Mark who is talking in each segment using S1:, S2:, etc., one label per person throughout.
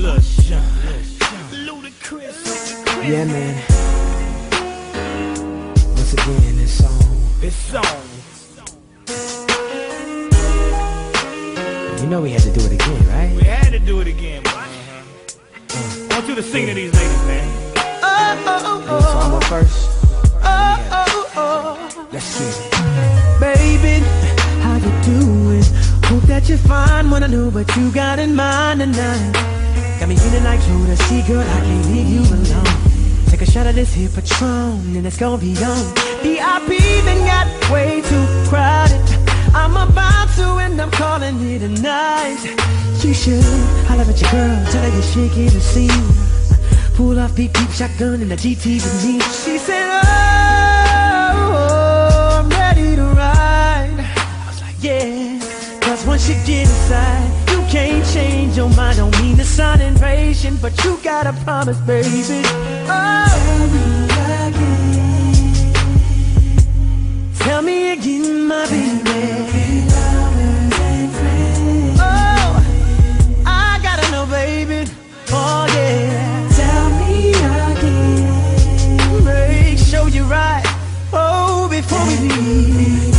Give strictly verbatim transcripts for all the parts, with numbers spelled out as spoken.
S1: Lil Sean, Ludacris.
S2: Yeah, man. Once again, this song.
S1: This song.
S2: You know we had to do it again, right?
S1: We had to do it again, boy. Uh-huh. Uh, I want you to sing to these ladies, man.
S2: Oh, oh, oh, oh. So I'm up first. Oh, oh, oh. Let's get it. Baby, how you doing? Hope that you're fine. Wanna know what you got in mind tonight. Got me feeling like Joe to see, girl, I can't leave you alone. Take a shot of this here Patron, and it's gonna be on. V I P then got way too crowded. I'm about to, and I'm calling it a night. You should holler at your girl, tell her you're shaking the scene. Pull off beep beep shotgun in the G T with me. She said, oh, oh, I'm ready to ride. I was like, yeah, cause once you get inside, you can't change your mind. Don't mean to sound impatient, but you gotta promise, baby. Oh, tell me again, my baby. Oh, I gotta know, baby. Oh, yeah. Tell me again. Make sure you're right. Oh, before we leave.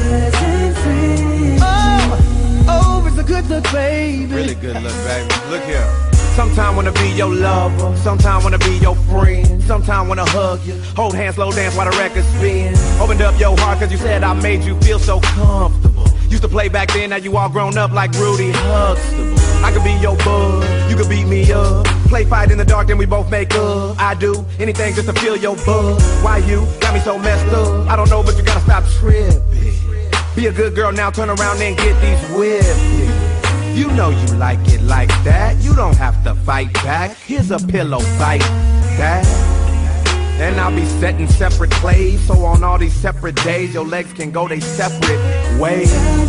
S2: Oh, oh, it's a good look, baby.
S3: Really good look, baby. Look here. Sometime wanna be your lover, sometime wanna be your friend, sometime wanna hug you, hold hands, slow dance while the record spins. Opened up your heart cause you said I made you feel so comfortable. Used to play back then, now you all grown up like Rudy Huxtable. I could be your bud, you could beat me up. Play fight in the dark, then we both make up. I do anything just to feel your buzz. Why you got me so messed up? I don't know, but you gotta stop tripping. Be a good girl now, turn around and get these whipped. You know you like it like that. You don't have to fight back. Here's a pillow, fight that. And I'll be setting separate plays, so on all these separate days, your legs can go they separate ways.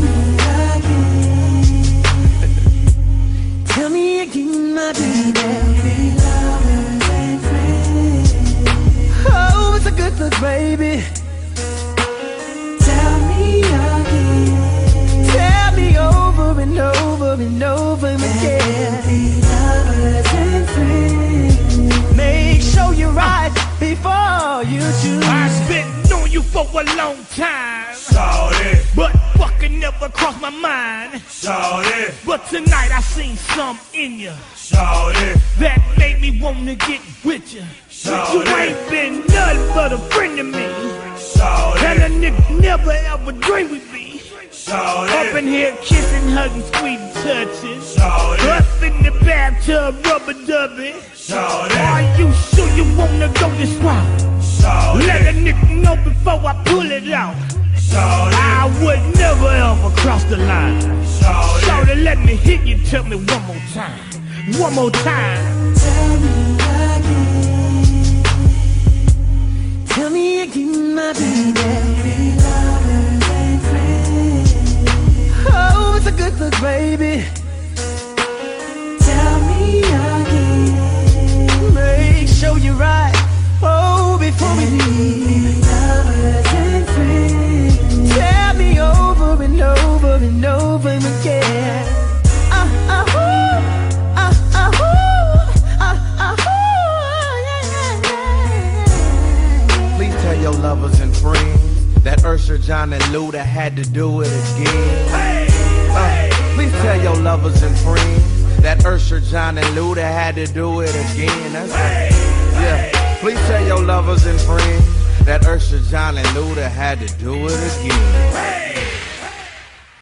S2: Tell me again, my baby. Oh, it's a good look, baby. Tell me again. Tell me over and over and over again. Make sure you're right before you choose.
S1: I've been knowing you for a long time,
S4: Shawty,
S1: but fucking never crossed my mind.
S4: shawty,
S1: But tonight I seen something in you
S4: shawty,
S1: that made me wanna get with you.
S4: Shawty.
S1: You ain't been nothing but a friend to me,
S4: shawty,
S1: and a nigga never ever dreamed with me. Up in
S4: shawty,
S1: here kissing, hugging, sweet touches.
S4: shawty,
S1: Up in the bathtub, rubber dubby.
S4: shawty,
S1: Are you sure you wanna go this route? Let a
S4: shawty,
S1: nigga know before I pull it out.
S4: shawty,
S1: I would never ever cross the line.
S4: shawty,
S1: Shawty, let me hit you, tell me one more time. One more time.
S2: Tell me again. Tell me again, my baby. Oh, it's a good look, baby. Tell me again. Make sure you're right. Oh, before we leave. Tell me over and over and over again. Uh, uh, ooh, uh, uh, ooh, uh, uh, ooh, yeah, yeah, yeah.
S3: Please tell your lovers and friends that Usher, John, and Luda had to do it again. Uh, please tell your lovers and friends that Usher, John, and Luda had to do it again. That's right. Yeah. Please tell your lovers and friends that Usher, John, and Luda had to do it again.